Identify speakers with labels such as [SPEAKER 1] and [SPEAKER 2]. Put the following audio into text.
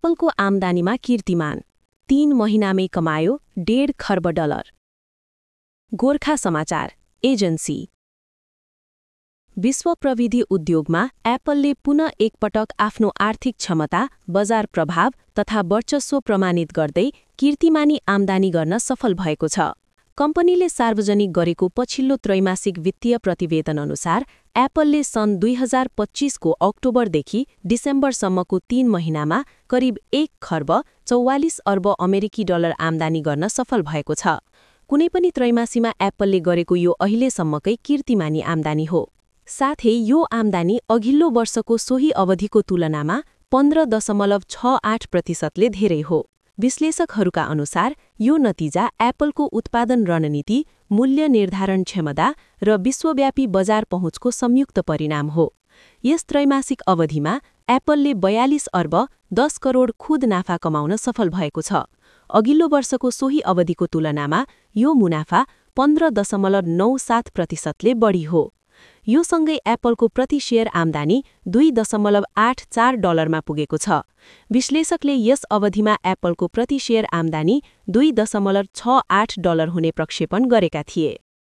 [SPEAKER 1] एप्पलको आम्दानीमा कीर्तिमान 3 महिनामै कमायो $1.5 खर्ब। गोर्खा समाचार एजेन्सी। विश्व प्रविधि उद्योगमा एप्पलले पुनः एकपटक आफ्नो आर्थिक क्षमता, बजार प्रभाव तथा वर्चस्व प्रमाणित गर्दै कीर्तिमानी आम्दानी गर्न सफल भएको छ। कम्पनीले सार्वजनिक गरेको पछिल्लो त्रैमासिक वित्तीय प्रतिवेदन अनुसार एप्पलले सन् 2025 को अक्टोबरदेखि डिसेम्बरसम्मको 3 महिनामा करिब $1.44 खर्ब अमेरिकी डलर आम्दानी गर्न सफल भएको छ। कुनै पनि त्रैमासिकमा एप्पलले गरेको यो अहिलेसम्मकै कीर्तिमानी आम्दानी हो। साथै यो आम्दानी अघिल्लो वर्षको सोही अवधिको तुलनामा 15.68% धेरै हो। विश्लेषकहरूका अनुसार यो नतिजा एप्पलको उत्पादन रणनीति, मूल्य निर्धारण क्षमता र विश्वव्यापी बजार पहुँचको संयुक्त परिणाम हो। यस त्रैमासिक अवधिमा एप्पलले 42 अर्ब 10 करोड खुद नाफा कमाउन सफल भएको छ। अघिल्लो वर्षको सोही अवधिको तुलनामा यो मुनाफा 15.97%ले बढी हो। यो सँगै एप्पलको प्रति शेयर आम्दानी $2.84 पुगेको छ। विश्लेषकले यस अवधिमा एप्पलको प्रति शेयर आम्दानी $2.68 हुने प्रक्षेपण गरेका थिए।